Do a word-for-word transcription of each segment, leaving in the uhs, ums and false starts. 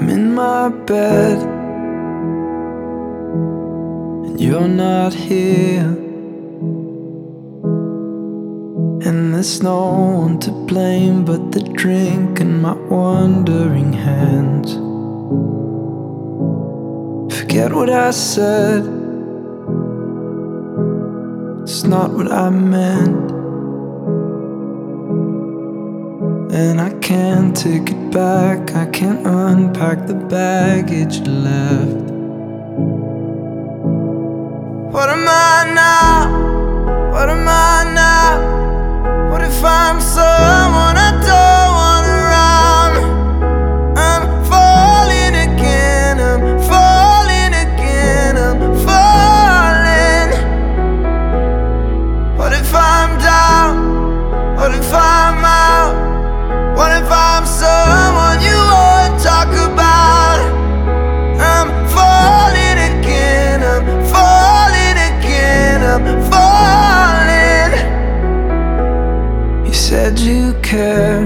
I'm in my bed and you're not here, and there's no one to blame but the drink and my wandering hands. Forget what I said, it's not what I meant, and I can't take it back. I can't unpack the baggage left. What am I now? What am I now? What if I'm someone I don't want around? I'm falling again, I'm falling again, I'm falling. What if I'm down? What if I'm out? What if I'm someone you won't talk about? I'm falling again, I'm falling again, I'm falling. You said you care,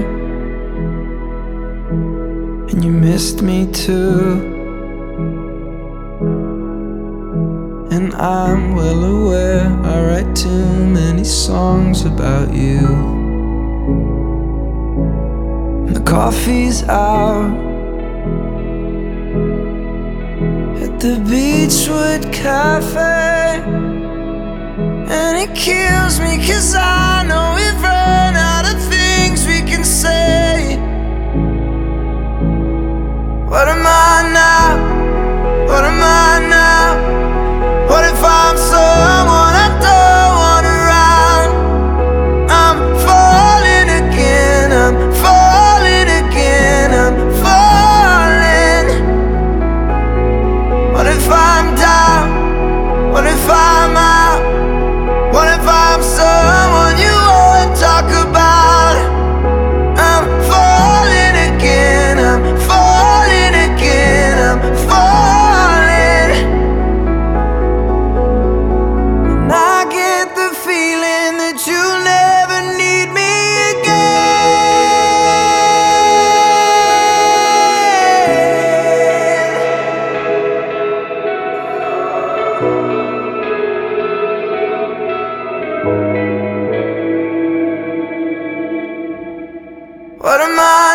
and you missed me too, and I'm well aware I write too many songs about you. The coffee's out at the Beachwood Cafe, and it kills me 'cause I know we've run out of things we can say. What am I now? What am I now? What if I'm someone I don't want around? I'm falling again, I'm falling again, I'm falling. What if I'm down? What if I'm out? What if I'm someone you won't talk about? I'm falling again, I'm falling again, I'm falling. And I get the feeling that you'll never need me again. What am I?